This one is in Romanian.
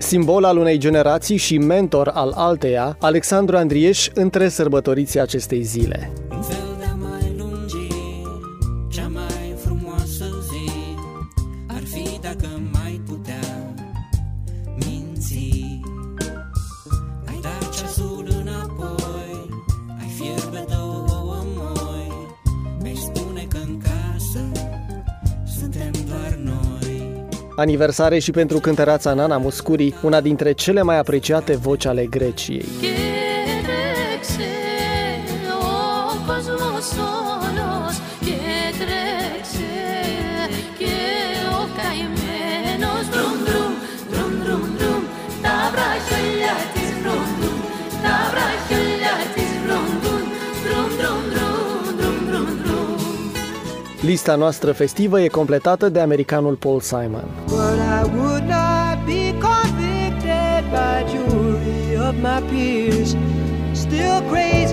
Simbol al unei generații și mentor al alteia, Alexandru Andrieș între sărbătoriții acestei zile. Ar fi dacă mai puteam minți. Ai dat ceasul înapoi, ai fierbe două moi. Mi-ai spune că în casă suntem doar noi. Aniversare și pentru cântăreața Nana Muscuri, una dintre cele mai apreciate voci ale Greciei. Lista noastră festivă e completată de americanul Paul Simon. But I would not be convicted by jury of my peers. Still crazy.